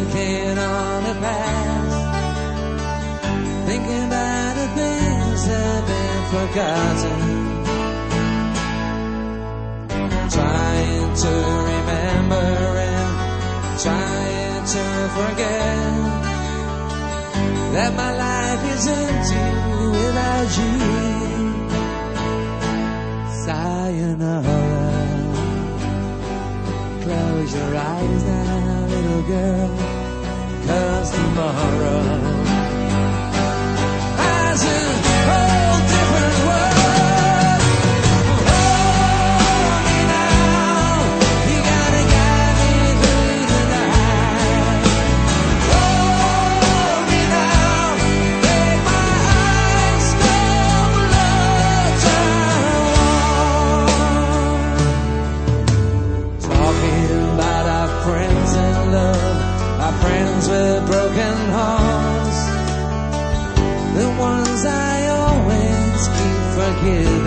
thinking on the past, thinking about the things that have been forgotten, trying to remember and trying to forget that my life is empty without you. Sayonara. Close your eyes now, little girl, 'cause tomorrow has a whole different world. Hold me now, you gotta guide me through the night. Hold me now, make my eyes come blood warm. Talking about our friends in love, our friends with broken hearts, the ones I always keep forgetting.